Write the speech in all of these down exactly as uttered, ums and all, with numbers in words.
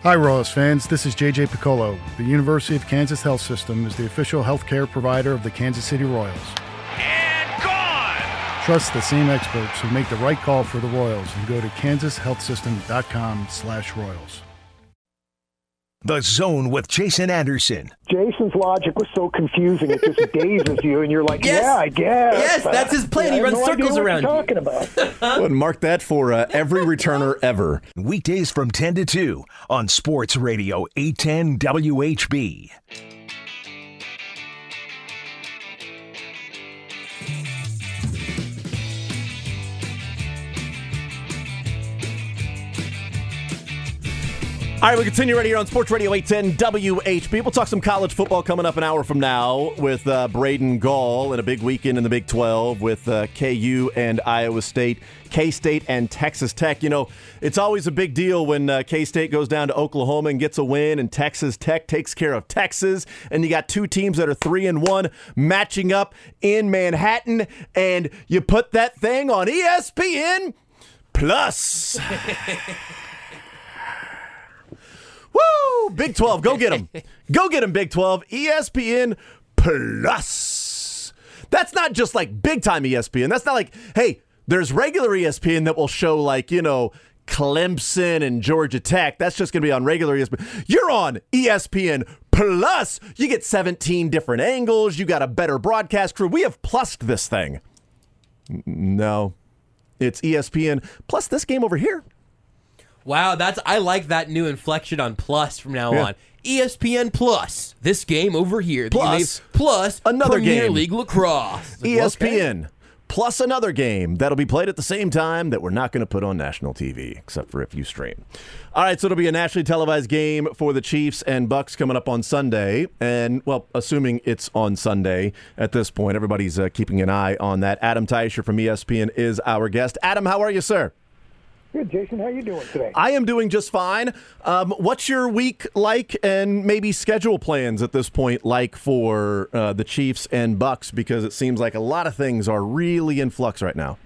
Hi, Royals fans. This is J J Piccolo. The University of Kansas Health System is the official healthcare provider of the Kansas City Royals. And gone! Trust the same experts who make the right call for the Royals and go to kansas health system dot com slash royals. The Zone with Jason Anderson. Jason's logic was so confusing, it just dazes you, and you're like, Yes. yeah, I guess. Yes, that's his plan. He I have runs no circles idea what around you're you. talking about. Well, and mark that for uh, every returner ever. Weekdays from ten to two on Sports Radio eight ten W H B. All right, we continue right here on Sports Radio eight ten W H B. We'll talk some college football coming up an hour from now with uh, Braden Gall and a big weekend in the Big twelve with uh, K U and Iowa State, K-State and Texas Tech. You know, it's always a big deal when uh, K-State goes down to Oklahoma and gets a win, and Texas Tech takes care of Texas, and you got two teams that are three and one matching up in Manhattan, and you put that thing on E S P N Plus. Woo! Big twelve, go get them. Go get them, Big twelve. E S P N Plus. That's not just like big-time E S P N. That's not like, hey, there's regular E S P N that will show like, you know, Clemson and Georgia Tech. That's just going to be on regular E S P N. You're on E S P N Plus. You get seventeen different angles. You got a better broadcast crew. We have plussed this thing. No. It's E S P N plus this game over here. Wow, that's I like that new inflection on plus from now Yeah. on. E S P N Plus, this game over here. that you Plus, may- plus another Premier game. League lacrosse. It's like, E S P N okay. plus another game that'll be played at the same time that we're not going to put on national T V, except for if you stream. All right, so it'll be a nationally televised game for the Chiefs and Bucks coming up on Sunday. And, well, assuming it's on Sunday at this point, everybody's uh, keeping an eye on that. Adam Teicher from E S P N is our guest. Adam, how are you, sir? Good, Jason. How you doing today? I am doing just fine. Um, what's your week like, and maybe schedule plans at this point like for uh, the Chiefs and Bucks? Because it seems like a lot of things are really in flux right now.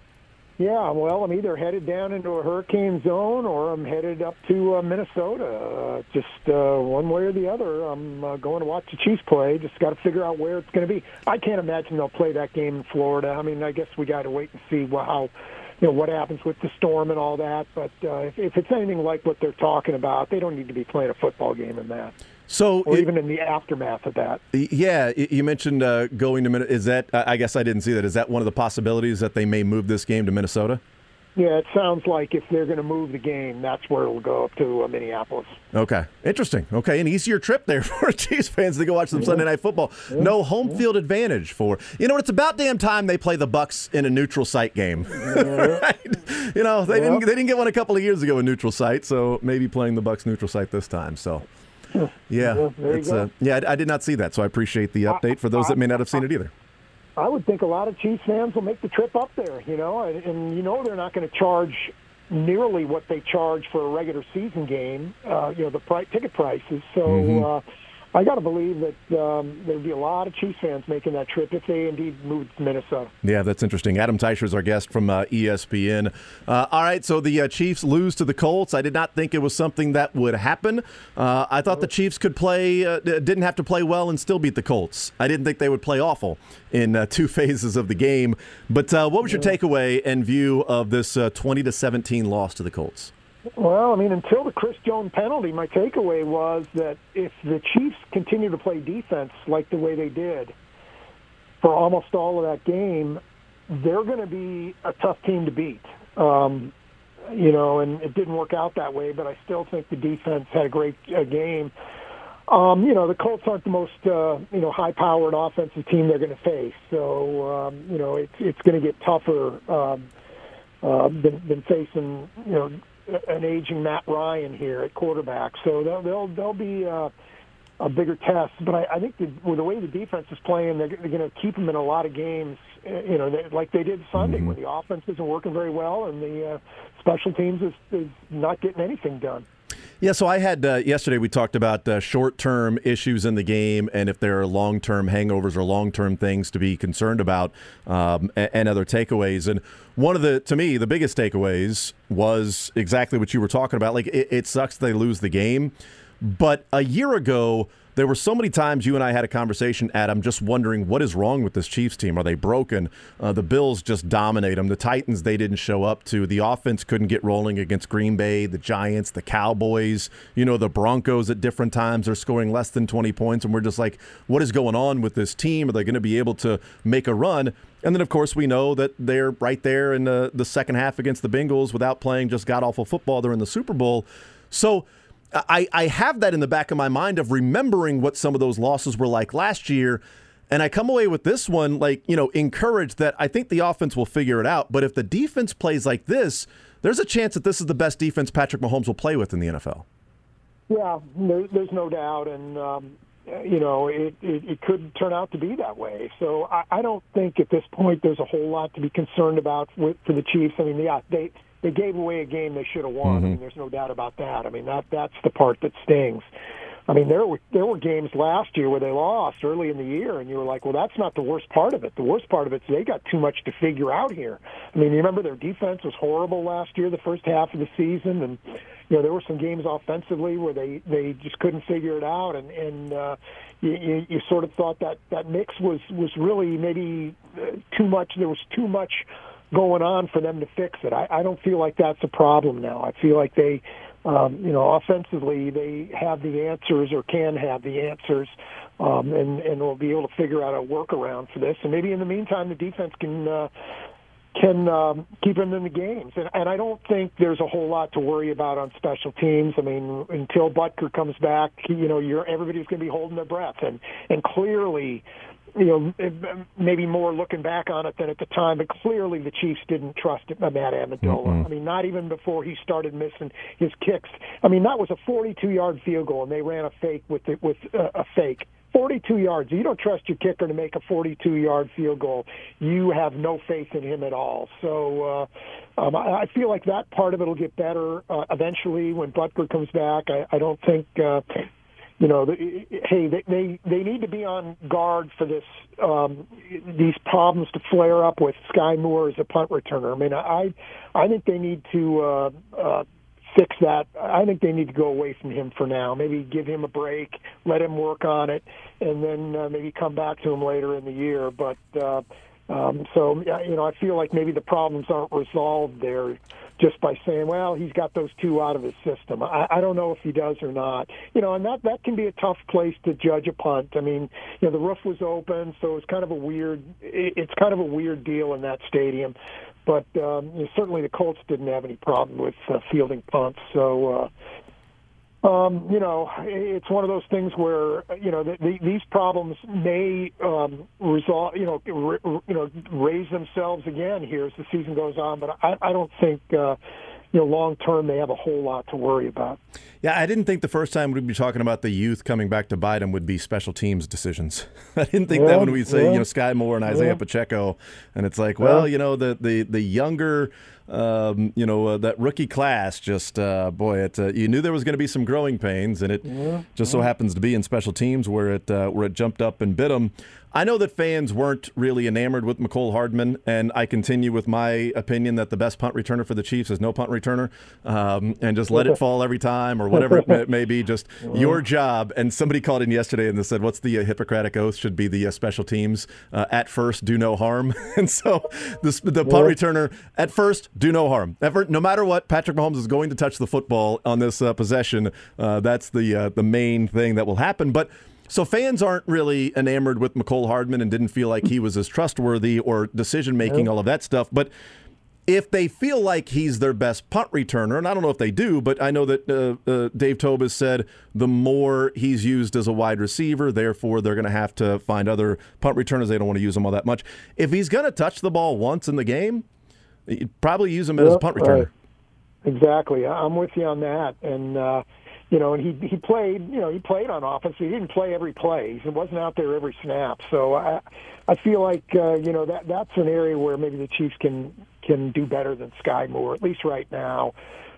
Yeah, well, I'm either headed down into a hurricane zone or I'm headed up to uh, Minnesota. Uh, just uh, one way or the other. I'm uh, going to watch the Chiefs play. Just got to figure out where it's going to be. I can't imagine they'll play that game in Florida. I mean, I guess we got to wait and see wh- how. You know, what happens with the storm and all that. But uh, if, if it's anything like what they're talking about, they don't need to be playing a football game in that. So, Or it- even in the aftermath of that. yeah, y- you mentioned uh, going to Minnesota. Is that? I I guess I didn't see that. Is that one of the possibilities that they may move this game to Minnesota? Yeah, it sounds like if they're going to move the game, that's where it'll go up to uh, Minneapolis. Okay, interesting. Okay, an easier trip there for Chiefs fans to go watch some Sunday Night Football. No home field advantage for you know. It's about damn time they play the Bucks in a neutral site game. Right? You know they didn't they didn't get one a couple of years ago in neutral site, so maybe playing the Bucks neutral site this time. So yeah, Yeah, there you it's go. uh, yeah. I, I did not see that, so I appreciate the update for those that may not have seen it either. I would think a lot of Chiefs fans will make the trip up there, you know, and, and you know they're not going to charge nearly what they charge for a regular season game, uh, you know, the pri- ticket prices. So Mm-hmm. uh, I got to believe that um, there'd be a lot of Chiefs fans making that trip if they indeed moved to Minnesota. Yeah, that's interesting. Adam Teicher is our guest from uh, E S P N. Uh, all right, so the uh, Chiefs lose to the Colts. I did not think it was something that would happen. Uh, I thought the Chiefs could play, uh, didn't have to play well and still beat the Colts. I didn't think they would play awful in uh, two phases of the game. But uh, what was your takeaway and view of this uh, twenty to seventeen loss to the Colts? Well, I mean, until the Chris Jones penalty, my takeaway was that if the Chiefs continue to play defense like the way they did for almost all of that game, they're going to be a tough team to beat. Um, you know, and it didn't work out that way, but I still think the defense had a great uh, game. Um, you know, the Colts aren't the most, uh, you know, high-powered offensive team they're going to face. So, um, you know, it's, it's going to get tougher um, uh, than, than facing, you know, an aging Matt Ryan here at quarterback. So they'll they'll, they'll be uh, a bigger test. But I, I think the, with the way the defense is playing, they're, they're going to keep them in a lot of games, uh, you know, they, like they did Sunday, Mm-hmm. when the offense isn't working very well and the uh, special teams is, is not getting anything done. Yeah, so I had uh, yesterday we talked about uh, short-term issues in the game and if there are long-term hangovers or long-term things to be concerned about um, and, and other takeaways. And one of the, to me, the biggest takeaways was exactly what you were talking about. Like, it, it sucks they lose the game. But a year ago, there were so many times you and I had a conversation, Adam, just wondering what is wrong with this Chiefs team. Are they broken? Uh, the Bills just dominate them. The Titans, they didn't show up to. The offense couldn't get rolling against Green Bay, the Giants, the Cowboys. You know, the Broncos at different times are scoring less than twenty points, and we're just like, what is going on with this team? Are they going to be able to make a run? And then, of course, we know that they're right there in the, the second half against the Bengals without playing just god-awful football. They're in the Super Bowl. So I, I have that in the back of my mind of remembering what some of those losses were like last year, and I come away with this one, like, you know, encouraged that I think the offense will figure it out. But if the defense plays like this, there's a chance that this is the best defense Patrick Mahomes will play with in the N F L. Yeah, there, there's no doubt, and um, you know, it, it, it could turn out to be that way. So I, I don't think at this point there's a whole lot to be concerned about with, for the Chiefs. I mean, yeah, they. They gave away a game they should have won. Mm-hmm. I mean, there's no doubt about that. I mean, that that's the part that stings. I mean, there were there were games last year where they lost early in the year, and you were like, well, that's not the worst part of it. The worst part of it is they got too much to figure out here. I mean, you remember their defense was horrible last year, the first half of the season, and you know there were some games offensively where they, they just couldn't figure it out, and and uh, you, you you sort of thought that that mix was was really maybe too much. There was too much going on for them to fix it. I, I don't feel like that's a problem now. I feel like they, um, you know, offensively they have the answers or can have the answers, um, and and will be able to figure out a workaround for this. And maybe in the meantime, the defense can uh, can um, keep them in the games. And, and I don't think there's a whole lot to worry about on special teams. I mean, until Butker comes back, you know, you're everybody's going to be holding their breath, and and clearly. You know, maybe more looking back on it than at the time, but clearly the Chiefs didn't trust Matt Amendola. Mm-hmm. I mean, not even before he started missing his kicks. I mean, that was a forty-two-yard field goal, and they ran a fake with it, with uh, a fake. forty-two yards. You don't trust your kicker to make a forty-two-yard field goal. You have no faith in him at all. So uh, um, I, I feel like that part of it will get better uh, eventually when Butker comes back. I, I don't think. Uh, You know, the, hey, they, they they need to be on guard for this um, these problems to flare up with Sky Moore as a punt returner. I mean, I I think they need to uh, uh, fix that. I think they need to go away from him for now. Maybe give him a break, let him work on it, and then uh, maybe come back to him later in the year. But uh, um, so you know, I feel like maybe the problems aren't resolved there. Just by saying, well, he's got those two out of his system. I, I don't know if he does or not. You know, and that, that can be a tough place to judge a punt. I mean, you know, the roof was open, so it's kind of a weird. It's kind of a weird deal in that stadium. But um, you know, certainly the Colts didn't have any problem with uh, fielding punts. So. Uh, Um, you know, it's one of those things where you know the, the, these problems may um, resolve, you know, re, you know, raise themselves again here as the season goes on. But I, I don't think, uh, you know, long term they have a whole lot to worry about. Yeah, I didn't think the first time we'd be talking about the youth coming back to bite them would be special teams decisions. I didn't think yeah, that when we say yeah. you know Sky Moore and Isaiah yeah. Pacheco, and it's like, well, yeah. you know, the the the younger. Um, you know, uh, that rookie class, just, uh, boy, it, uh, you knew there was going to be some growing pains, and it yeah, just yeah. so happens to be in special teams where it uh, where it jumped up and bit them. I know that fans weren't really enamored with Mecole Hardman, and I continue with my opinion that the best punt returner for the Chiefs is no punt returner, um, and just let it fall every time or whatever it may, may be, just yeah. your job. And somebody called in yesterday and they said, what's the uh, Hippocratic Oath? Should be the uh, special teams, uh, at first, do no harm. And so the, the punt yeah. returner, at first, do no harm. Ever, no matter what, Patrick Mahomes is going to touch the football on this uh, possession. Uh, that's the uh, the main thing that will happen. But so fans aren't really enamored with Mecole Hardman and didn't feel like he was as trustworthy or decision-making, yeah. all of that stuff. But if they feel like he's their best punt returner, and I don't know if they do, but I know that uh, uh, Dave Toub has said the more he's used as a wide receiver, therefore they're going to have to find other punt returners. They don't want to use him all that much. If he's going to touch the ball once in the game, you'd probably use him as a punt returner. Right. Exactly. I'm with you on that. And, uh, you know, and he he played, you know, he played on offense. He didn't play every play. He wasn't out there every snap. So I I feel like, uh, you know, that that's an area where maybe the Chiefs can can do better than Sky Moore, at least right now.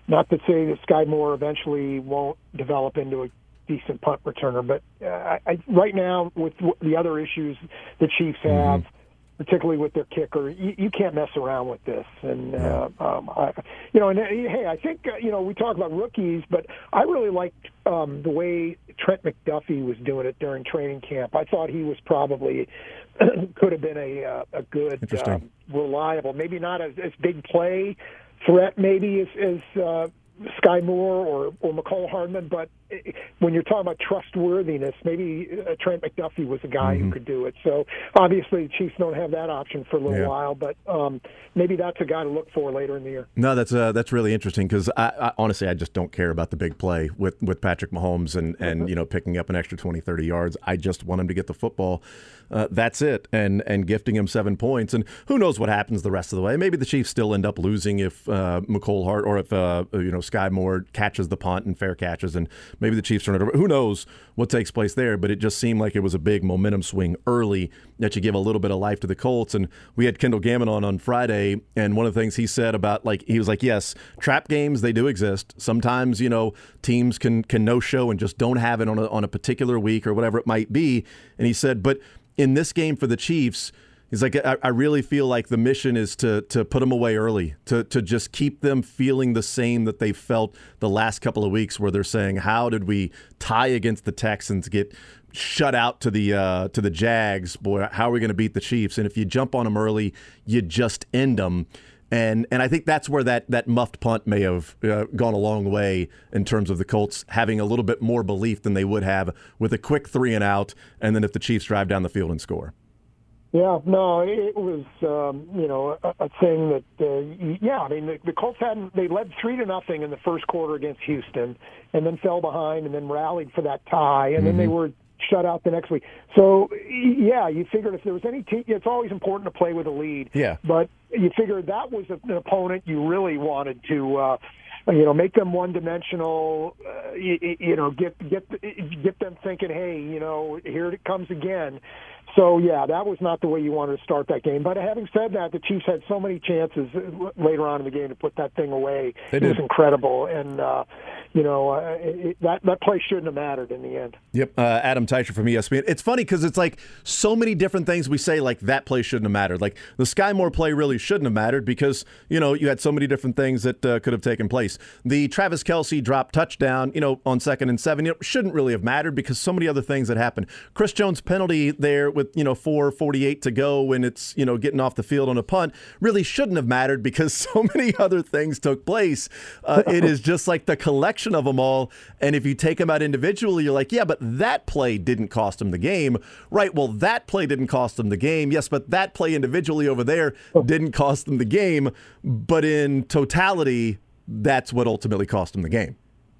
not to say that Sky Moore eventually won't develop into a decent punt returner, but uh, I, I, right now with the other issues the Chiefs have, mm-hmm. particularly with their kicker, you, you can't mess around with this. And uh, um, I, you know, and hey, I think uh, you know we talk about rookies, but I really liked um, the way Trent McDuffie was doing it during training camp. I thought he was probably could have been a uh, a good, um, reliable, maybe not as, as big play threat, maybe as, as uh, Sky Moore or or McCole Hardman, but when you're talking about trustworthiness, maybe uh, Trent McDuffie was a guy mm-hmm. who could do it. So obviously the Chiefs don't have that option for a little yeah. while, but um, maybe that's a guy to look for later in the year. No, that's uh, that's really interesting because I, I, honestly I just don't care about the big play with, with Patrick Mahomes and, and you know picking up an extra twenty, thirty yards. I just want him to get the football. Uh, that's it, and and gifting him seven points. And who knows what happens the rest of the way? Maybe the Chiefs still end up losing if uh, McCole Hart or if uh, you know Sky Moore catches the punt and fair catches, and maybe the Chiefs turn it over. Who knows what takes place there? But it just seemed like it was a big momentum swing early that you give a little bit of life to the Colts. And we had Kendall Gammon on on Friday, and one of the things he said about like he was like, yes, trap games, they do exist. Sometimes you know teams can can no show and just don't have it on a, on a particular week or whatever it might be. And he said, but in this game for the Chiefs, he's like, I, I really feel like the mission is to to put them away early, to to just keep them feeling the same that they felt the last couple of weeks, where they're saying, how did we tie against the Texans, get shut out to the uh, to the Jags? Boy, how are we going to beat the Chiefs? And if you jump on them early, you just end them. And and I think that's where that, that muffed punt may have uh, gone a long way in terms of the Colts having a little bit more belief than they would have with a quick three and out, and then if the Chiefs drive down the field and score. Yeah, no, it was um, you know a, a thing that uh, yeah, I mean the, the Colts hadn't they led three to nothing in the first quarter against Houston, and then fell behind, and then rallied for that tie, and mm-hmm. then they were shut out the next week. So yeah, you figured if there was any team, it's always important to play with a lead. Yeah, but you figured that was an opponent you really wanted to. Uh, You know, make them one-dimensional. Uh, you, you know, get get get them thinking, hey, you know, here it comes again. So yeah, that was not the way you wanted to start that game. But having said that, the Chiefs had so many chances later on in the game to put that thing away. They it did. was incredible, and uh, you know, uh, it, that that play shouldn't have mattered in the end. Yep, uh, Adam Teicher from E S P N. It's funny because it's like so many different things we say, like that play shouldn't have mattered. Like the Sky Moore play really shouldn't have mattered because you know you had so many different things that uh, could have taken place. The Travis Kelce drop touchdown, you know, on second and seven, you know, shouldn't really have mattered because so many other things that happened. Chris Jones penalty there with you know four forty-eight to go when it's you know getting off the field on a punt really shouldn't have mattered because so many other things took place. Uh, it is just like the collection of them all, and if you take them out individually, you're like, yeah, but that play didn't cost him the game, right? Well, that play didn't cost him the game, yes, but that play individually over there didn't cost them the game, but in totality, that's what ultimately cost them the game.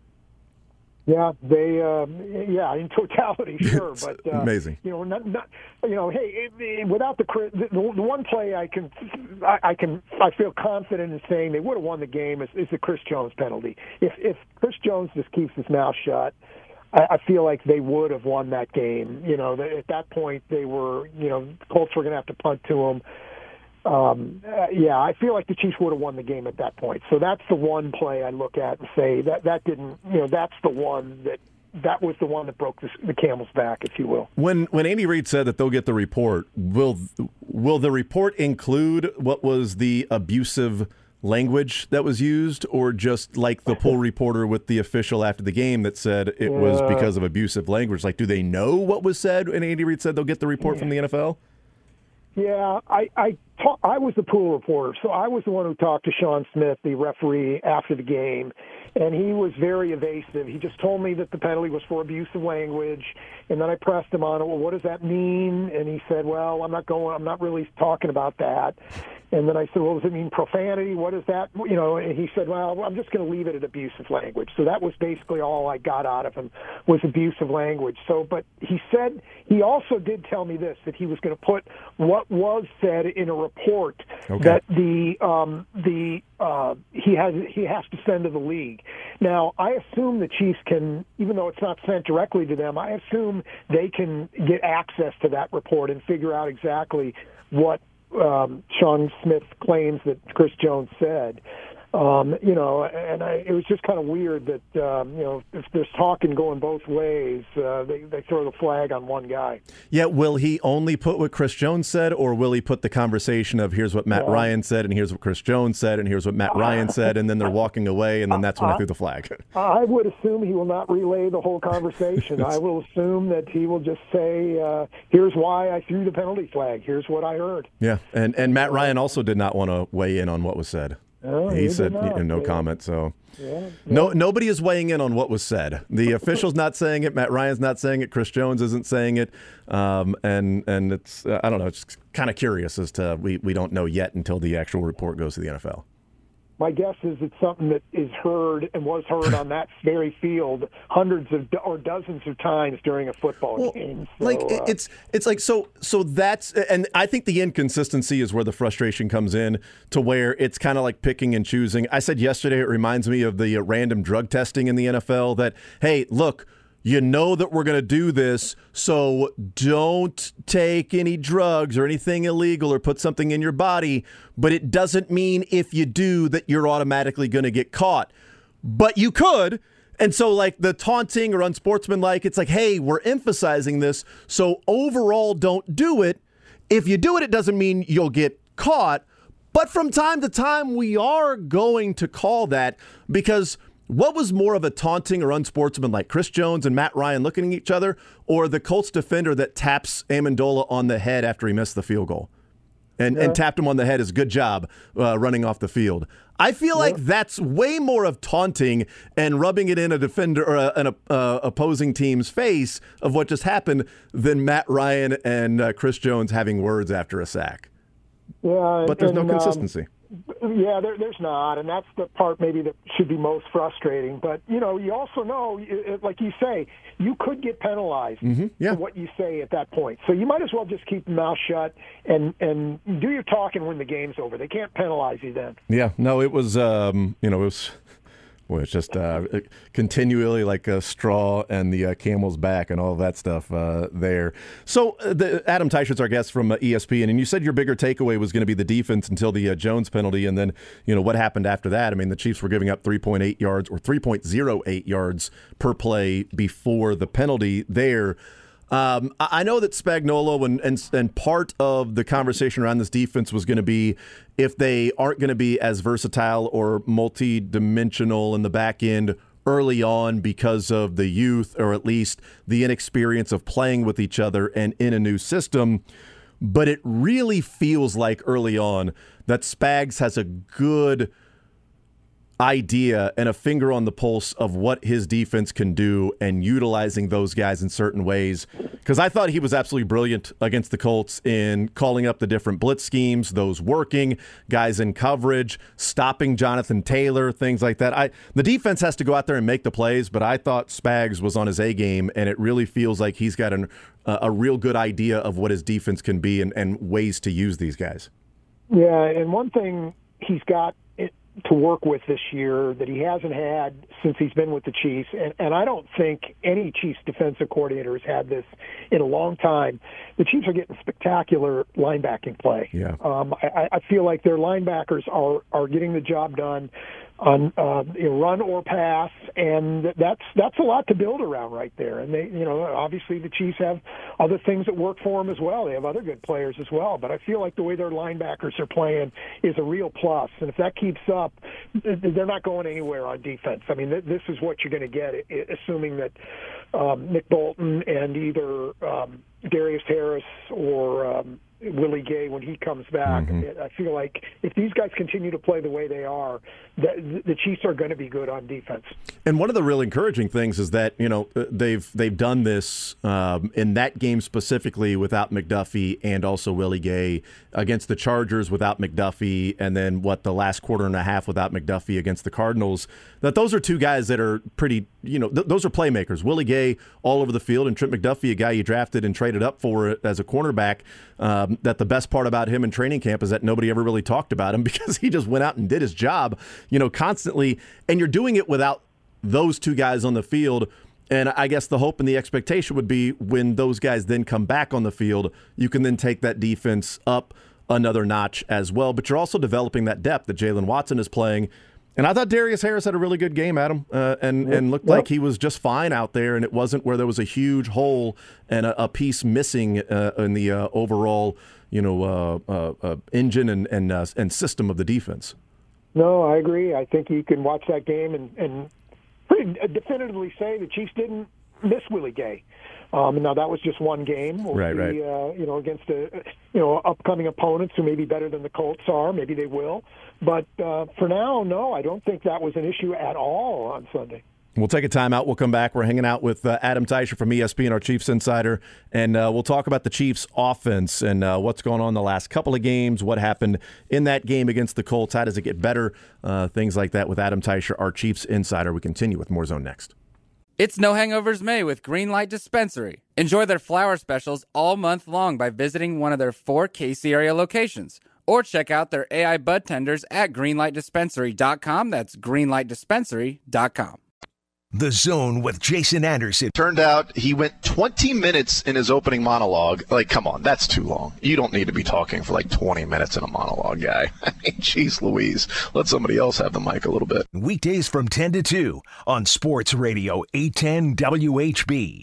Yeah, they. Um, yeah, in totality, sure, but uh, amazing. You know, not, not. You know, hey, it, it, without the, the the one play, I can, I, I can, I feel confident in saying they would have won the game is, is the Chris Jones penalty. If if Chris Jones just keeps his mouth shut, I, I feel like they would have won that game. You know, at that point, they were. You know, Colts were going to have to punt to them. Um, uh, yeah, I feel like the Chiefs would have won the game at that point. So that's the one play I look at and say that that didn't, you know, that's the one that that was the one that broke the, the camel's back, if you will. When when Andy Reid said that they'll get the report, will will the report include what was the abusive language that was used, or just like the pool reporter with the official after the game that said it was because of abusive language? Like, do they know what was said? And Andy Reid said they'll get the report yeah. from the N F L. Yeah, I I, talk, I was the pool reporter, so I was the one who talked to Sean Smith, the referee, after the game, and he was very evasive. He just told me that the penalty was for abusive language, and then I pressed him on it. Well, what does that mean? And he said, "Well, I'm not going. I'm not really talking about that." And then I said, "Well, does it mean profanity? What is that?" You know, and he said, "Well, I'm just going to leave it at abusive language." So that was basically all I got out of him was abusive language. So, but he said he also did tell me this, that he was going to put what was said in a report okay. that the um, the uh, he has he has to send to the league. Now, I assume the Chiefs can, even though it's not sent directly to them, I assume they can get access to that report and figure out exactly what Um, Sean Smith claims that Chris Jones said. Um, you know, and I, it was just kind of weird that, um, you know, if there's talking going both ways, uh, they, they throw the flag on one guy. Yeah, will he only put what Chris Jones said, or will he put the conversation of here's what Matt yeah. Ryan said, and here's what Chris Jones said, and here's what Matt Ryan said, and then they're walking away, and then that's when I, I threw the flag? I would assume he will not relay the whole conversation. I will assume that he will just say, uh, here's why I threw the penalty flag. Here's what I heard. Yeah, and, and Matt Ryan also did not want to weigh in on what was said. Oh, he, he said not, no yeah. comment. So yeah, yeah. no, nobody is weighing in on what was said. The official's not saying it. Matt Ryan's not saying it. Chris Jones isn't saying it. Um, and and it's uh, I don't know. It's kind of curious as to we we don't know yet until the actual report goes to the N F L. My guess is it's something that is heard and was heard on that very field hundreds of or dozens of times during a football well, game. So, like uh, it's it's like so so that's and I think the inconsistency is where the frustration comes in, to where it's kind of like picking and choosing. I said yesterday it reminds me of the uh, random drug testing in the N F L. That hey, look. You know that we're going to do this, so don't take any drugs or anything illegal or put something in your body, but it doesn't mean if you do that you're automatically going to get caught. But you could. And so like the taunting or unsportsmanlike, it's like, hey, we're emphasizing this, so overall don't do it. If you do it, it doesn't mean you'll get caught. But from time to time, we are going to call that, because what was more of a taunting or unsportsmanlike, Chris Jones and Matt Ryan looking at each other, or the Colts defender that taps Amendola on the head after he missed the field goal and, yeah. and tapped him on the head as good job uh, running off the field? I feel yeah. like that's way more of taunting and rubbing it in a defender or a, an uh, opposing team's face of what just happened than Matt Ryan and uh, Chris Jones having words after a sack. Yeah, but there's and, no consistency. Um, Yeah, there, there's not, and that's the part maybe that should be most frustrating. But, you know, you also know, like you say, you could get penalized mm-hmm. yeah. for what you say at that point. So you might as well just keep your mouth shut and, and do your talking when the game's over. They can't penalize you then. Yeah, no, it was, um, you know, it was... Well, it's just uh, continually like a straw and the uh, camel's back and all that stuff uh, there. So uh, the, Adam Teichert's our guest from uh, E S P N, and you said your bigger takeaway was going to be the defense until the uh, Jones penalty, and then you know what happened after that. I mean, the Chiefs were giving up three point eight yards or three point oh eight yards per play before the penalty there. Um, I know that Spagnuolo and, and and part of the conversation around this defense was going to be if they aren't going to be as versatile or multi-dimensional in the back end early on because of the youth, or at least the inexperience of playing with each other and in a new system. But it really feels like early on that Spags has a good idea and a finger on the pulse of what his defense can do and utilizing those guys in certain ways. Because I thought he was absolutely brilliant against the Colts in calling up the different blitz schemes, those working, guys in coverage, stopping Jonathan Taylor, things like that. I the defense has to go out there and make the plays, but I thought Spags was on his A game, and it really feels like he's got an, uh, a real good idea of what his defense can be and, and ways to use these guys. Yeah, and one thing he's got to work with this year that he hasn't had since he's been with the Chiefs, and, and I don't think any Chiefs defensive coordinator has had this in a long time. The Chiefs are getting spectacular linebacking play. Yeah. Um, I, I feel like their linebackers are, are getting the job done on uh, you know, run or pass, and that's that's a lot to build around right there. And they, you know, obviously the Chiefs have other things that work for them as well. They have other good players as well. But I feel like the way their linebackers are playing is a real plus. And if that keeps up, they're not going anywhere on defense. I mean, this is what you're going to get, assuming that um, Nick Bolton and either um, Darius Harris or um, Willie Gay, when he comes back, mm-hmm. I feel like if these guys continue to play the way they are, the, the Chiefs are going to be good on defense. And one of the real encouraging things is that you know they've they've done this um, in that game specifically without McDuffie and also Willie Gay, against the Chargers without McDuffie, and then what the last quarter and a half without McDuffie against the Cardinals. That those are two guys that are pretty, you know, th- those are playmakers. Willie Gay all over the field, and Trent McDuffie, a guy you drafted and traded up for as a cornerback. Um, that the best part about him in training camp is that nobody ever really talked about him because he just went out and did his job, you know, constantly. And you're doing it without those two guys on the field. And I guess the hope and the expectation would be when those guys then come back on the field, you can then take that defense up another notch as well. But you're also developing that depth that Jalen Watson is playing. And I thought Darius Harris had a really good game, Adam, uh, and, yep. and looked yep. like he was just fine out there, and it wasn't where there was a huge hole and a, a piece missing uh, in the uh, overall, you know, uh, uh, uh, engine and and, uh, and system of the defense. No, I agree. I think you can watch that game and, and pretty definitively say the Chiefs didn't miss Willie Gay. Um, now that was just one game, we'll right? see, Right. Uh, you know, against a, you know upcoming opponents who may be better than the Colts are. Maybe they will, but uh, for now, no, I don't think that was an issue at all on Sunday. We'll take a timeout. We'll come back. We're hanging out with uh, Adam Teicher from E S P N, our Chiefs insider, and uh, we'll talk about the Chiefs' offense and uh, what's going on the last couple of games, what happened in that game against the Colts, how does it get better, uh, things like that with Adam Teicher, our Chiefs insider. We continue with more Zone next. It's No Hangovers May with Greenlight Dispensary. Enjoy their flower specials all month long by visiting one of their four Casey area locations. Or check out their A I bud tenders at greenlight dispensary dot com. That's greenlight dispensary dot com. The Zone with Jason Anderson. Turned out he went twenty minutes in his opening monologue. Like, come on, that's too long. You don't need to be talking for like twenty minutes in a monologue, guy. I mean, jeez Louise. Let somebody else have the mic a little bit. Weekdays from ten to two on Sports Radio eight ten W H B.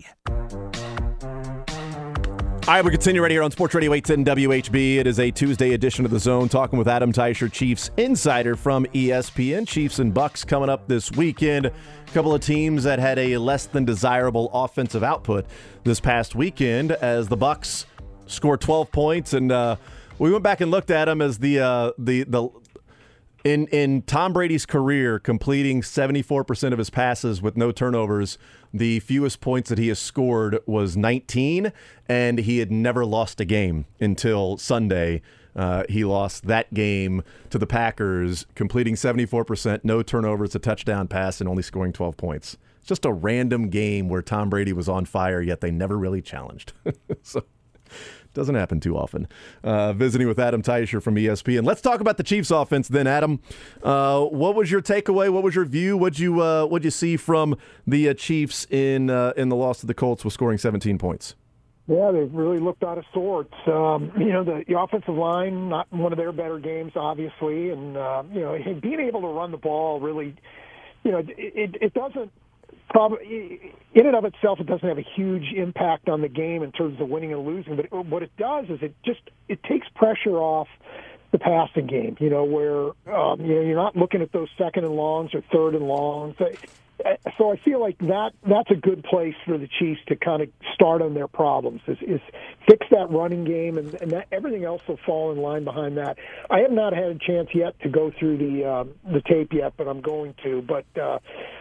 All right, we continue right here on Sports Radio eight ten W H B. It is a Tuesday edition of The Zone, talking with Adam Teicher, Chiefs insider from E S P N. Chiefs and Bucks coming up this weekend. A couple of teams that had a less than desirable offensive output this past weekend, as the Bucks scored twelve points, and uh, we went back and looked at them as the uh, the the in in Tom Brady's career, completing seventy-four percent of his passes with no turnovers. The fewest points that he has scored was nineteen, and he had never lost a game until Sunday. Uh, he lost that game to the Packers, completing seventy-four percent, no turnovers, a touchdown pass, and only scoring twelve points. It's just a random game where Tom Brady was on fire, yet they never really challenged. So doesn't happen too often. Uh, visiting with Adam Teicher from E S P N. Let's talk about the Chiefs offense then, Adam. Uh, what was your takeaway? What was your view? What'd you uh, what'd you see from the uh, Chiefs in uh, in the loss to the Colts with scoring seventeen points? Yeah, they've really looked out of sorts. Um, you know, the, the offensive line, not one of their better games, obviously, and uh, you know, being able to run the ball really, you know, it, it, it doesn't. Probably, in and of itself, it doesn't have a huge impact on the game in terms of winning and losing. But it, what it does is it just it takes pressure off the passing game. You know, where um, you know you're not looking at those second and longs or third and longs. So I feel like that that's a good place for the Chiefs to kind of start on their problems. Is, is fix that running game, and, and that, everything else will fall in line behind that. I have not had a chance yet to go through the um, the tape yet, but I'm going to. But uh,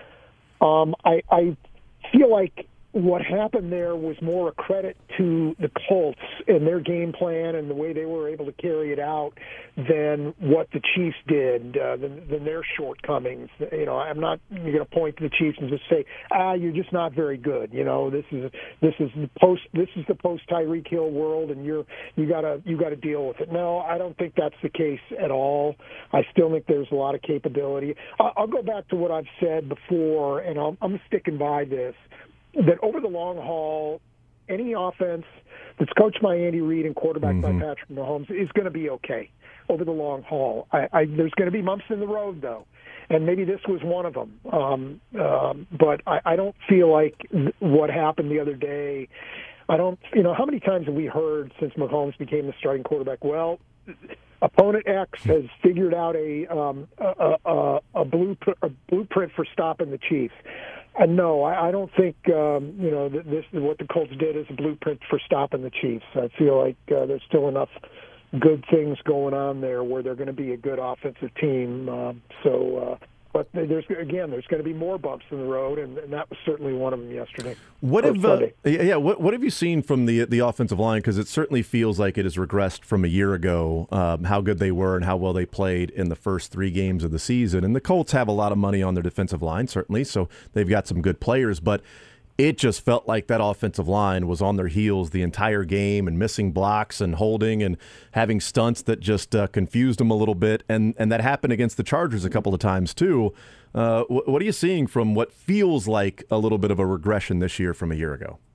Um, I, I feel like what happened there was more a credit to the Colts and their game plan and the way they were able to carry it out than what the Chiefs did, uh, than, than their shortcomings. You know, I'm not going to point to the Chiefs and just say, ah, you're just not very good. You know, this is this is the post this is the post Tyreek Hill world, and you're you gotta you gotta deal with it. No, I don't think that's the case at all. I still think there's a lot of capability. I'll, I'll go back to what I've said before, and I'll, I'm sticking by this. That over the long haul, any offense that's coached by Andy Reid and quarterbacked mm-hmm. by Patrick Mahomes is going to be okay over the long haul. I, I, there's going to be bumps in the road, though, and maybe this was one of them. Um, um, but I, I don't feel like what happened the other day, I don't, you know, how many times have we heard since Mahomes became the starting quarterback? Well, opponent X has figured out a, um, a, a, a, blueprint, a blueprint for stopping the Chiefs. Uh, no, I, I don't think um, you know this. What the Colts did is a blueprint for stopping the Chiefs. I feel like uh, there's still enough good things going on there where they're going to be a good offensive team. Um, so, uh, but there's again, there's going to be more bumps in the road, and, and that was certainly one of them yesterday. What have uh, yeah? What what have you seen from the the offensive line? Because it certainly feels like it has regressed from a year ago. Um, how good they were and how well they played in the first three games of the season. And the Colts have a lot of money on their defensive line, certainly, so they've got some good players, but it just felt like that offensive line was on their heels the entire game and missing blocks and holding and having stunts that just uh, confused them a little bit. And, and that happened against the Chargers a couple of times too. Uh, wh- what are you seeing from what feels like a little bit of a regression this year from a year ago?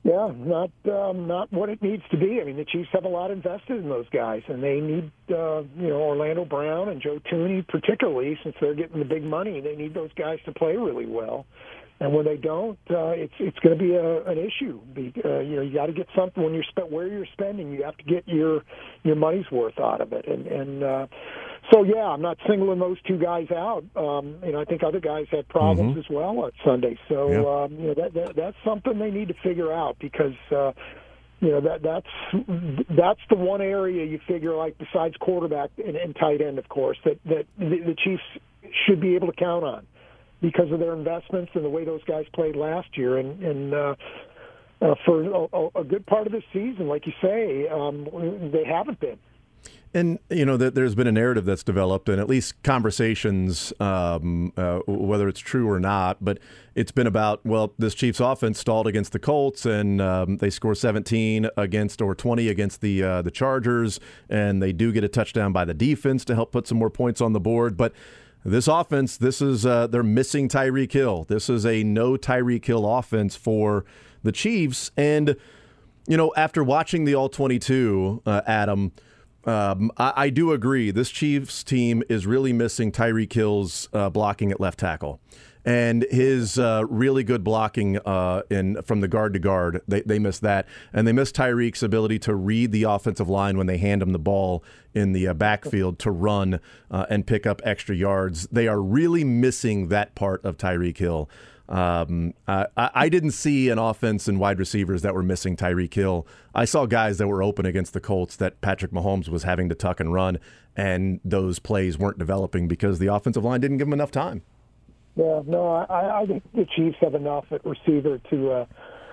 Yeah, not um, not what it needs to be. I mean, the Chiefs have a lot invested in those guys, and they need uh, you know Orlando Brown and Joe Thuney, particularly since they're getting the big money. They need those guys to play really well, and when they don't, uh, it's it's going to be a, an issue. Be, uh, you know, you got to get something when you're spe- where you're spending. You have to get your your money's worth out of it, and and. Uh, So, yeah, I'm not singling those two guys out. Um, you know, I think other guys had problems mm-hmm. as well on Sunday. So, yeah. um, you know, that, that that's something they need to figure out because, uh, you know, that that's that's the one area you figure, like, besides quarterback and, and tight end, of course, that, that the, the Chiefs should be able to count on because of their investments and the way those guys played last year. And, and uh, uh, for a, a good part of this season, like you say, um, they haven't been. And, you know, that there's been a narrative that's developed, and at least conversations, um, uh, whether it's true or not, but it's been about, well, this Chiefs offense stalled against the Colts, and um, they score seventeen against or twenty against the uh, the Chargers, and they do get a touchdown by the defense to help put some more points on the board. But this offense, this is uh, they're missing Tyreek Hill. This is a no Tyreek Hill offense for the Chiefs. And, you know, after watching the All twenty-two, uh, Adam, Um, I, I do agree. This Chiefs team is really missing Tyreek Hill's uh, blocking at left tackle, and his uh, really good blocking uh, in from the guard to guard. They they miss that, and they miss Tyreek's ability to read the offensive line when they hand him the ball in the uh, backfield to run uh, and pick up extra yards. They are really missing that part of Tyreek Hill. Um, I, I didn't see an offense and wide receivers that were missing Tyreek Hill. I saw guys that were open against the Colts that Patrick Mahomes was having to tuck and run, and those plays weren't developing because the offensive line didn't give them enough time. Yeah, no, I, I think the Chiefs have enough at receiver to uh,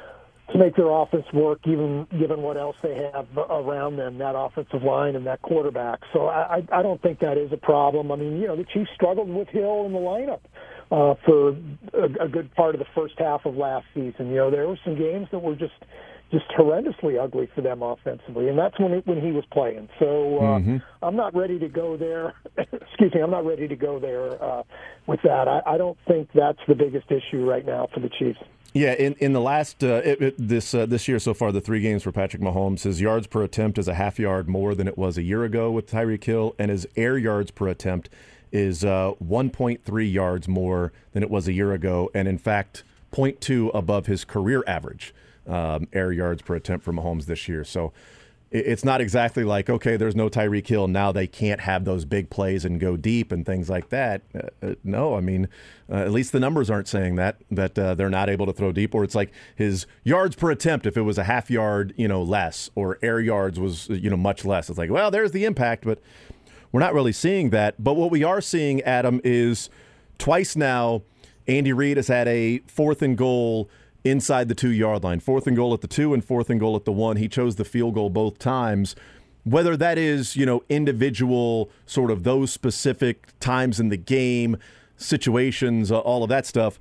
to make their offense work, even given what else they have around them, that offensive line and that quarterback. So I, I don't think that is a problem. I mean, you know, the Chiefs struggled with Hill in the lineup uh, for a, a good part of the first half of last season. You know, there were some games that were just just horrendously ugly for them offensively, and that's when it, when he was playing. So uh, mm-hmm. I'm not ready to go there. Excuse me, I'm not ready to go there uh, with that. I, I don't think that's the biggest issue right now for the Chiefs. Yeah, in, in the last uh, it, it, this uh, this year so far, the three games for Patrick Mahomes, his yards per attempt is a half yard more than it was a year ago with Tyreek Hill, and his air yards per attempt is uh, one point three yards more than it was a year ago, and in fact, zero point two above his career average um, air yards per attempt for Mahomes this year. So it, it's not exactly like, okay, there's no Tyreek Hill, now they can't have those big plays and go deep and things like that. Uh, uh, no, I mean, uh, at least the numbers aren't saying that, that uh, they're not able to throw deep, or it's like his yards per attempt, if it was a half yard, you know, less, or air yards was, you know, much less. It's like, well, there's the impact, but we're not really seeing that. But what we are seeing, Adam, is twice now Andy Reid has had a fourth and goal inside the two-yard line. Fourth and goal at the two and fourth and goal at the one. He chose the field goal both times. Whether that is, you know, individual, sort of those specific times in the game, situations, uh, all of that stuff,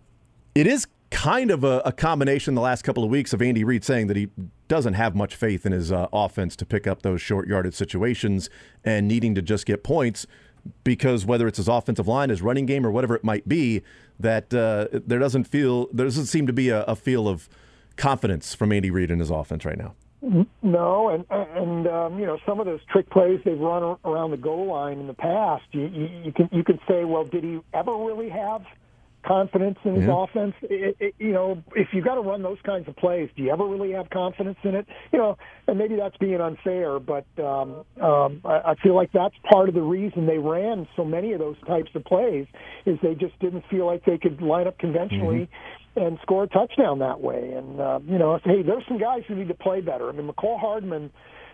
it is kind of a, a combination the last couple of weeks of Andy Reid saying that he doesn't have much faith in his uh, offense to pick up those short yardage situations and needing to just get points, because whether it's his offensive line, his running game, or whatever it might be, that uh, there doesn't feel there doesn't seem to be a, a feel of confidence from Andy Reid in his offense right now. No, and and um, you know, some of those trick plays they've run around the goal line in the past, you, you, you can you can say, well, did he ever really have confidence in his yeah. offense? It, it, you know, if you got to run those kinds of plays, do you ever really have confidence in it? You know, and maybe that's being unfair, but um, um, I, I feel like that's part of the reason they ran so many of those types of plays, is they just didn't feel like they could line up conventionally mm-hmm. and score a touchdown that way. And uh, you know, hey, there's some guys who need to play better. I mean, McCall Hardman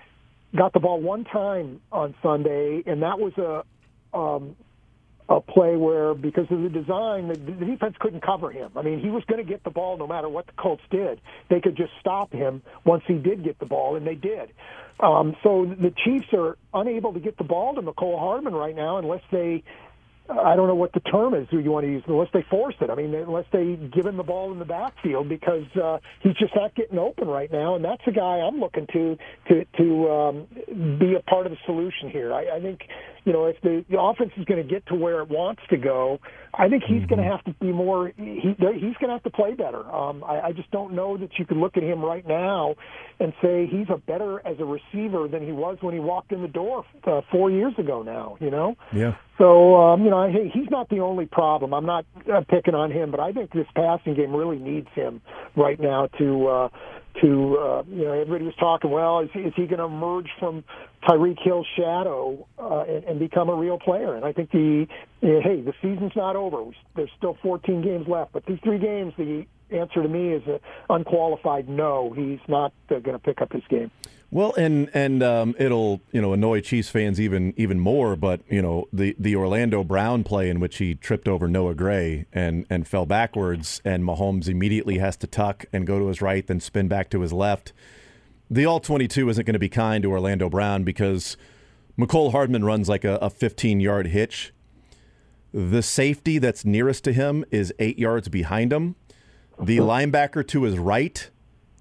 got the ball one time on Sunday, and that was a um, a play where, because of the design, the, the defense couldn't cover him. I mean, he was going to get the ball no matter what the Colts did. They could just stop him once he did get the ball, and they did. Um, so the Chiefs are unable to get the ball to McCall Hardman right now unless they, I don't know what the term is you want to use, unless they force it. I mean, unless they give him the ball in the backfield, because uh, he's just not getting open right now, and that's a guy I'm looking to to, to um, be a part of the solution here. I, I think you know, if the, the offense is going to get to where it wants to go, I think he's mm-hmm. going to have to be more. He, he's going to have to play better. Um, I, I just don't know that you could look at him right now and say he's a better as a receiver than he was when he walked in the door uh, four years ago. Now, you know. Yeah. So um, you know, I, he's not the only problem. I'm not uh, picking on him, but I think this passing game really needs him right now to. Uh, To uh, you know, everybody was talking. Well, is he, is he going to emerge from Tyreek Hill's shadow uh, and, and become a real player? And I think the you know, hey, the season's not over. There's still fourteen games left, but these three games, the answer to me is an unqualified no. He's not uh, going to pick up his game. Well, and and um, it'll you know annoy Chiefs fans even even more. But you know the, the Orlando Brown play in which he tripped over Noah Gray and, and fell backwards, and Mahomes immediately has to tuck and go to his right, then spin back to his left. The all twenty-two isn't going to be kind to Orlando Brown because Mecole Hardman runs like a, a fifteen-yard hitch. The safety that's nearest to him is eight yards behind him. The linebacker to his right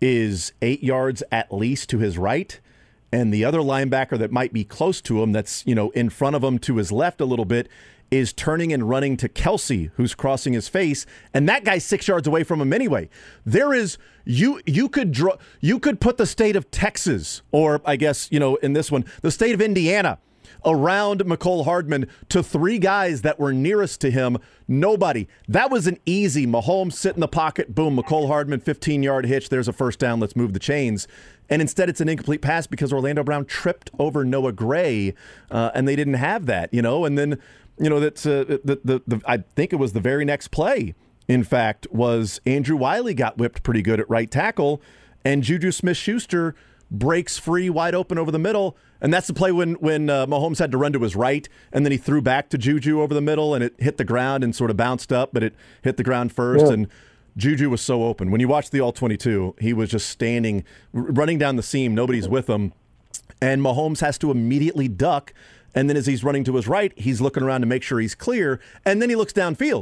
is eight yards at least to his right, and the other linebacker that might be close to him that's, you know, in front of him to his left a little bit is turning and running to Kelsey, who's crossing his face, and that guy's six yards away from him anyway. There is you you could draw you could put the state of Texas, or I guess, you know, in this one, the state of Indiana, around Mecole Hardman to three guys that were nearest to him. Nobody. That was an easy Mahomes sit in the pocket, boom, Mecole Hardman, fifteen-yard hitch, there's a first down, let's move the chains. And instead it's an incomplete pass because Orlando Brown tripped over Noah Gray, uh, and they didn't have that, you know. And then, you know, that's uh, the, the, the I think it was the very next play, in fact, was Andrew Wiley got whipped pretty good at right tackle, and Juju Smith-Schuster breaks free wide open over the middle. And that's the play when when uh, Mahomes had to run to his right, and then he threw back to Juju over the middle, and it hit the ground and sort of bounced up, but it hit the ground first. Yeah. And Juju was so open. When you watch the all twenty-two, he was just standing, r- running down the seam. Nobody's with him. And Mahomes has to immediately duck. And then as he's running to his right, he's looking around to make sure he's clear. And then he looks downfield.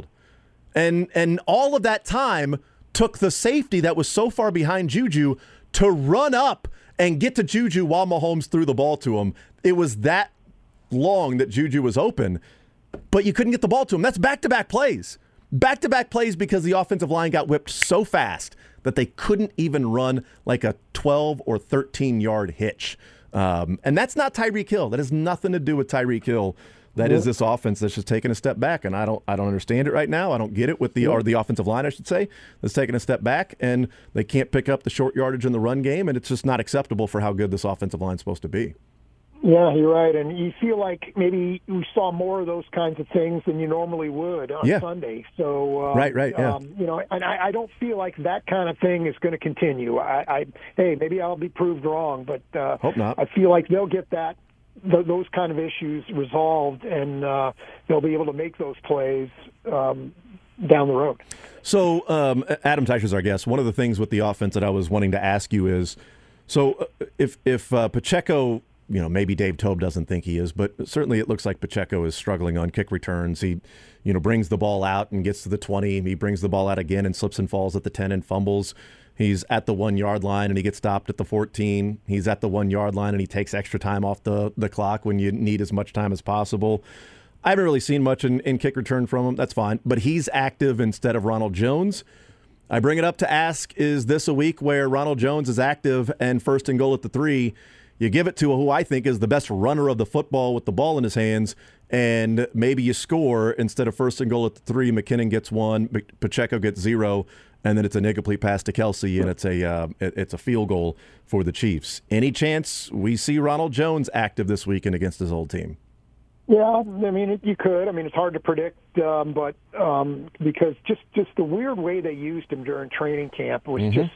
And and all of that time took the safety that was so far behind Juju to run up and get to Juju while Mahomes threw the ball to him. It was that long that Juju was open, but you couldn't get the ball to him. That's back-to-back plays. Back-to-back plays because the offensive line got whipped so fast that they couldn't even run like a twelve or thirteen-yard hitch. Um, and that's not Tyreek Hill. That has nothing to do with Tyreek Hill. That is this offense that's just taking a step back, and I don't I don't understand it right now. I don't get it with the or the offensive line, I should say, that's taking a step back, and they can't pick up the short yardage in the run game, and it's just not acceptable for how good this offensive line is supposed to be. Yeah, you're right, and you feel like maybe we saw more of those kinds of things than you normally would on yeah. Sunday. So, uh, right, right, yeah. Um, you know, and I, I don't feel like that kind of thing is going to continue. I, I, hey, maybe I'll be proved wrong, but uh, hope not. I feel like they'll get that. Those kind of issues resolved, and uh, they'll be able to make those plays um, down the road. So, um, Adam Teicher's our guest. One of the things with the offense that I was wanting to ask you is, so if if uh, Pacheco, you know, maybe Dave Toub doesn't think he is, but certainly it looks like Pacheco is struggling on kick returns. He, you know, brings the ball out and gets to the twenty. He brings the ball out again and slips and falls at the ten and fumbles. He's at the one-yard line, and he gets stopped at the fourteen. He's at the one-yard line, and he takes extra time off the, the clock when you need as much time as possible. I haven't really seen much in, in kick return from him. That's fine. But he's active instead of Ronald Jones. I bring it up to ask, is this a week where Ronald Jones is active and first and goal at the three? You give it to who I think is the best runner of the football with the ball in his hands, and maybe you score instead of first and goal at the three. McKinnon gets one, Pacheco gets zero, and then it's an incomplete pass to Kelsey, and it's a uh, it's a field goal for the Chiefs. Any chance we see Ronald Jones active this weekend against his old team? Yeah, I mean, you could. I mean, it's hard to predict, um, but um, because just, just the weird way they used him during training camp was mm-hmm. just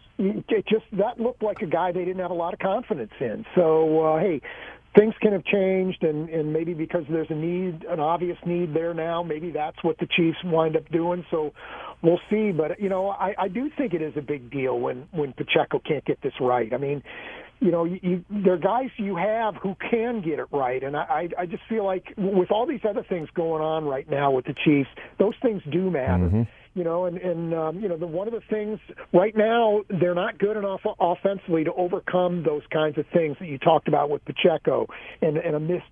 it just that looked like a guy they didn't have a lot of confidence in. So, uh, hey, things can have changed, and, and maybe because there's a need, an obvious need there now, maybe that's what the Chiefs wind up doing. So we'll see. But, you know, I, I do think it is a big deal when, when Pacheco can't get this right. I mean, you know, you, you, there are guys you have who can get it right, and I, I just feel like with all these other things going on right now with the Chiefs, those things do matter. Mm-hmm. You know, and, and um, you know, the, one of the things right now, they're not good enough offensively to overcome those kinds of things that you talked about with Pacheco and, and a missed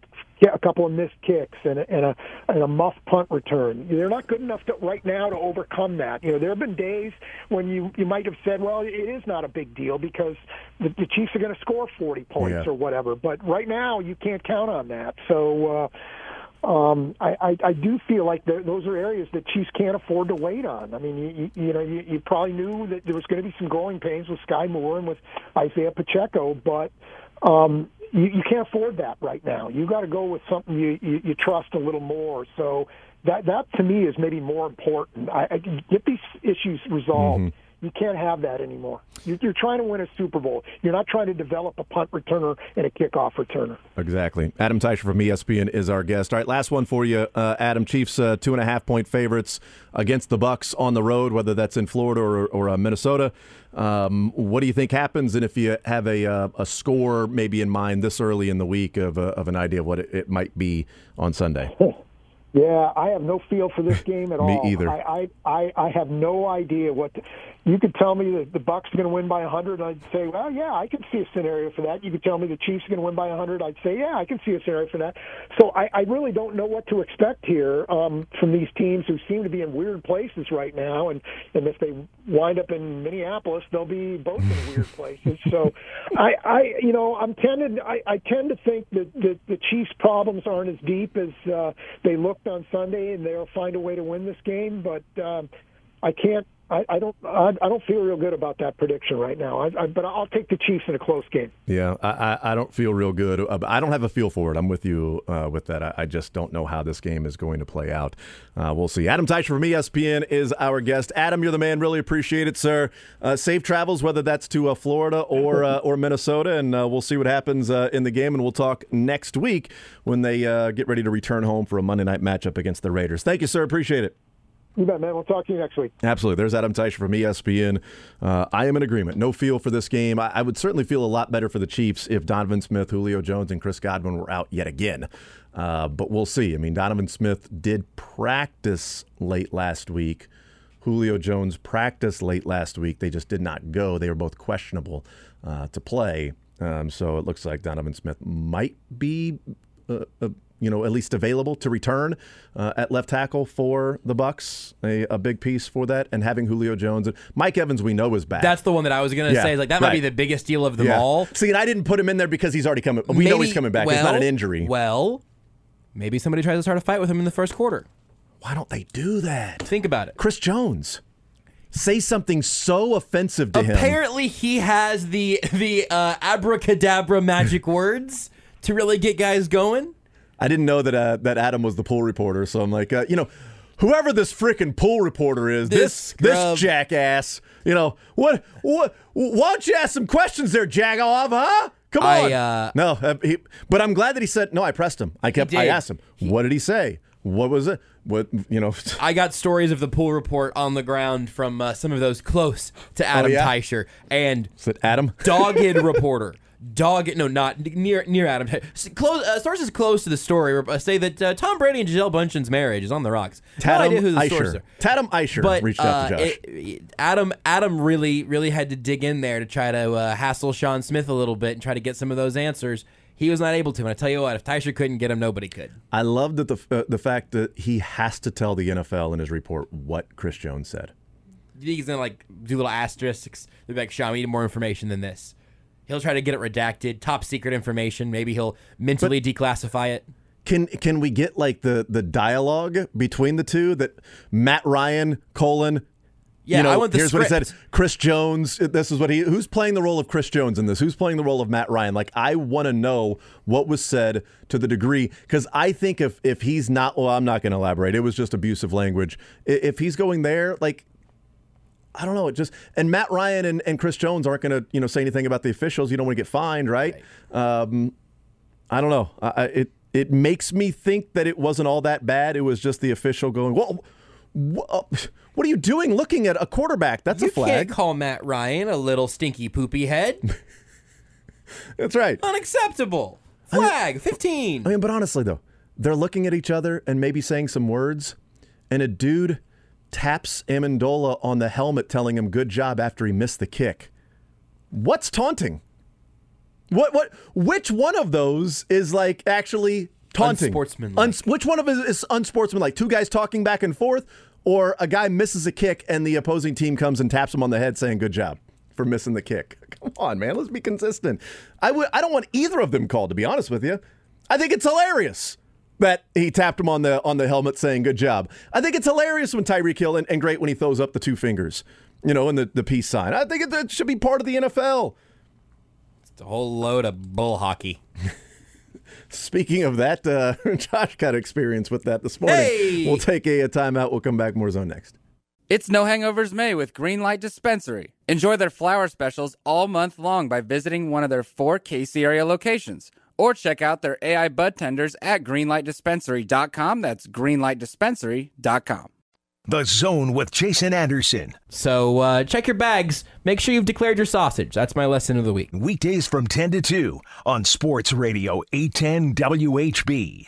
a couple of missed kicks and a, and a and a muff punt return. They're not good enough to, right now to overcome that. You know, there have been days when you, you might have said, well, it is not a big deal because the, the Chiefs are going to score forty points yeah. or whatever. But right now, you can't count on that. So uh, um, I, I, I do feel like those are areas that Chiefs can't afford to wait on. I mean, you, you, you know, you, you probably knew that there was going to be some growing pains with Sky Moore and with Isaiah Pacheco, but um, you, you can't afford that right now. You got to go with something you, you, you trust a little more. So that that to me is maybe more important. I, I get these issues resolved. Mm-hmm. You can't have that anymore. You're trying to win a Super Bowl. You're not trying to develop a punt returner and a kickoff returner. Exactly. Adam Teicher from E S P N is our guest. All right, last one for you, uh, Adam. Chiefs uh, two and a half point favorites against the Bucs on the road, whether that's in Florida or, or uh, Minnesota. Um, what do you think happens? And if you have a uh, a score maybe in mind this early in the week of uh, of an idea of what it, it might be on Sunday. Yeah, I have no feel for this game at Me all. either. I, I, I have no idea what to, you could tell me that the Bucs are going to win by one hundred, and I'd say, well, yeah, I can see a scenario for that. You could tell me the Chiefs are going to win by one hundred, I'd say, yeah, I can see a scenario for that. So I, I really don't know what to expect here um, from these teams who seem to be in weird places right now, and, and if they wind up in Minneapolis, they'll be both in weird places. So I, I, you know, I'm tended, I, I tend to think that, that the Chiefs' problems aren't as deep as uh, they looked on Sunday, and they'll find a way to win this game, but um, I can't. I, I don't. I, I don't feel real good about that prediction right now. I, I, but I'll take the Chiefs in a close game. Yeah, I, I, I don't feel real good. Uh, I don't have a feel for it. I'm with you uh, with that. I, I just don't know how this game is going to play out. Uh, we'll see. Adam Teicher from E S P N is our guest. Adam, you're the man. Really appreciate it, sir. Uh, safe travels, whether that's to uh, Florida or uh, or Minnesota, and uh, we'll see what happens uh, in the game. And we'll talk next week when they uh, get ready to return home for a Monday night matchup against the Raiders. Thank you, sir. Appreciate it. You bet, man. We'll talk to you next week. Absolutely. There's Adam Teicher from E S P N. Uh, I am in agreement. No feel for this game. I, I would certainly feel a lot better for the Chiefs if Donovan Smith, Julio Jones, and Chris Godwin were out yet again. Uh, but we'll see. I mean, Donovan Smith did practice late last week. Julio Jones practiced late last week. They just did not go. They were both questionable uh, to play. Um, so it looks like Donovan Smith might be uh, uh, you know, at least available to return uh, at left tackle for the Bucs. A, a big piece for that, and having Julio Jones. Mike Evans, we know, is back. That's the one that I was going to yeah, say. Like that right. might be the biggest deal of them yeah. all. See, and I didn't put him in there because he's already coming. We maybe, know he's coming back. Well, it's not an injury. Well, maybe somebody tries to start a fight with him in the first quarter. Why don't they do that? Think about it. Chris Jones. Say something so offensive to Apparently, him. Apparently, he has the the uh, abracadabra magic words to really get guys going. I didn't know that uh, that Adam was the pool reporter, so I'm like, uh, you know, whoever this freaking pool reporter is, this this, this jackass, you know, what what? Why don't you ask some questions there, Jagoff, huh? Come I, on. uh, no, uh, he, but I'm glad that he said no. I pressed him. I kept. I asked him, he, what did he say? What was it? What you know? I got stories of the pool report on the ground from uh, some of those close to Adam oh, yeah? Teicher and is it Adam dogged reporter. Dog, no, not near near Adam. Close, uh, sources close to the story say that uh, Tom Brady and Gisele Bundchen's marriage is on the rocks. Tatum no idea who the Eicher. sources are. Tatum Eicher but, reached out to uh, Josh. It, it, Adam Adam really really had to dig in there to try to uh, hassle Sean Smith a little bit and try to get some of those answers. He was not able to. And I tell you what, if Teicher couldn't get him, nobody could. I love that the uh, the fact that he has to tell the N F L in his report what Chris Jones said. He's gonna like do little asterisks. They're like, Sean, we need more information than this. He'll try to get it redacted, top secret information. Maybe he'll mentally but declassify it. Can can we get like the, the dialogue between the two that Matt Ryan, colon, yeah, you know, I want the here's script. what he said. Chris Jones, this is what he, who's playing the role of Chris Jones in this? Who's playing the role of Matt Ryan? Like, I want to know what was said to the degree, because I think if, if he's not, well, I'm not going to elaborate. It was just abusive language. If he's going there, like, I don't know. It just and Matt Ryan and, and Chris Jones aren't going to you know say anything about the officials. You don't want to get fined, right? right. Um, I don't know. I, it it makes me think that it wasn't all that bad. It was just the official going, well, what, what are you doing looking at a quarterback? That's you a flag. You can't call Matt Ryan a little stinky poopy head. That's right. Unacceptable. Flag, I mean, fifteen. I mean, but honestly, though, they're looking at each other and maybe saying some words, and a dude taps Amendola on the helmet telling him good job after he missed the kick. What's taunting? What what which one of those is like actually Taunting. Unsportsmanlike. Uns- which one of it is unsportsmanlike? Two guys talking back and forth, or a guy misses a kick and the opposing team comes and taps him on the head saying, good job for missing the kick. Come on, man. Let's be consistent. I w- I don't want either of them called, to be honest with you. I think it's hilarious that he tapped him on the on the helmet saying, good job. I think it's hilarious when Tyreek Hill, and, and great when he throws up the two fingers, you know, in the, the peace sign. I think it, it should be part of the N F L. It's a whole load of bull hockey. Speaking of that, uh, Josh got experience with that this morning. Hey! We'll take a, a timeout. We'll come back. More Zone next. It's No Hangovers May with Greenlight Dispensary. Enjoy their flower specials all month long by visiting one of their four Casey area locations. Or check out their A I bud tenders at greenlight dispensary dot com. That's greenlight dispensary dot com. The Zone with Jason Anderson. So uh, check your bags. Make sure you've declared your sausage. That's my lesson of the week. Weekdays from ten to two on Sports Radio eight ten W H B.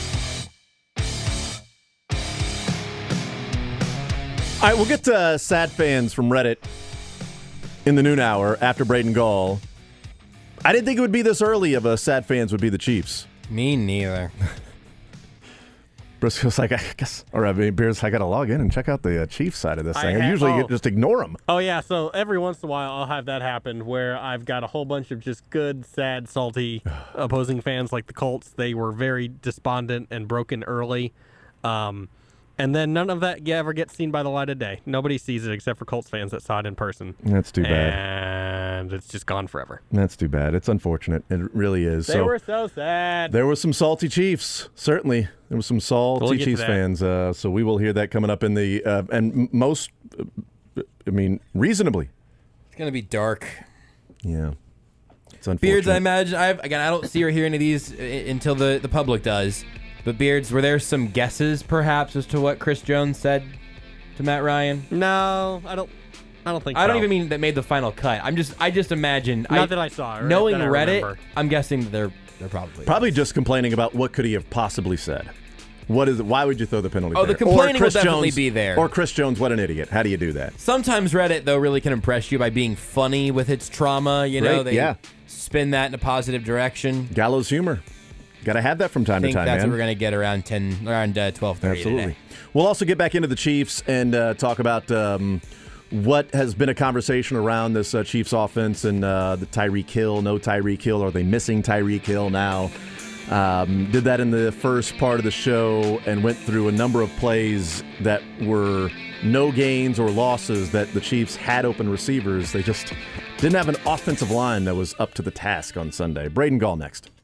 All right, we'll get to uh, sad fans from Reddit in the noon hour after Braden Gall. I didn't think it would be this early of a sad fans would be the Chiefs. Me neither. Briscoe's like, I guess, or I mean, Beers, I got to log in and check out the uh, Chiefs side of this I thing. have- Usually oh. you just ignore them. Oh, yeah, so every once in a while I'll have that happen where I've got a whole bunch of just good, sad, salty opposing fans like the Colts. They were very despondent and broken early. Um, and then none of that ever gets seen by the light of day. Nobody sees it except for Colts fans that saw it in person. That's too bad. And it's just gone forever. That's too bad. It's unfortunate. It really is. They so, were so sad. There were some salty Chiefs, certainly. There were some salty We'll get to Chiefs that. fans. Uh, so we will hear that coming up in the, uh, and m- most, uh, I mean, reasonably. It's going to be dark. Yeah. It's unfortunate. Beards, I imagine. I've, again, I don't see or hear any of these uh, until the, the public does. But Beards, were there some guesses, perhaps, as to what Chris Jones said to Matt Ryan? No, I don't. I don't think. I don't so. even mean that made the final cut. I'm just, I just imagine. Not I, that I saw. Or knowing that I Reddit, remember. I'm guessing that they're they're probably Probably just complaining about what could he have possibly said. What is it? Why would you throw the penalty? Oh, there? the complaining or Chris will definitely Jones, be there. Or Chris Jones, what an idiot. How do you do that? Sometimes Reddit, though, really can impress you by being funny with its trauma. You know, Right, they yeah. spin that in a positive direction. Gallows humor. Got to have that from time I think to time, that's man. what we're going to get around ten, around uh, twelve thirty Absolutely. today. We'll also get back into the Chiefs and uh, talk about um, what has been a conversation around this uh, Chiefs offense and uh, the Tyreek Hill, no Tyreek Hill. Are they missing Tyreek Hill now? Um, did that in the first part of the show and went through a number of plays that were no gains or losses that the Chiefs had open receivers. They just didn't have an offensive line that was up to the task on Sunday. Braden Gall next.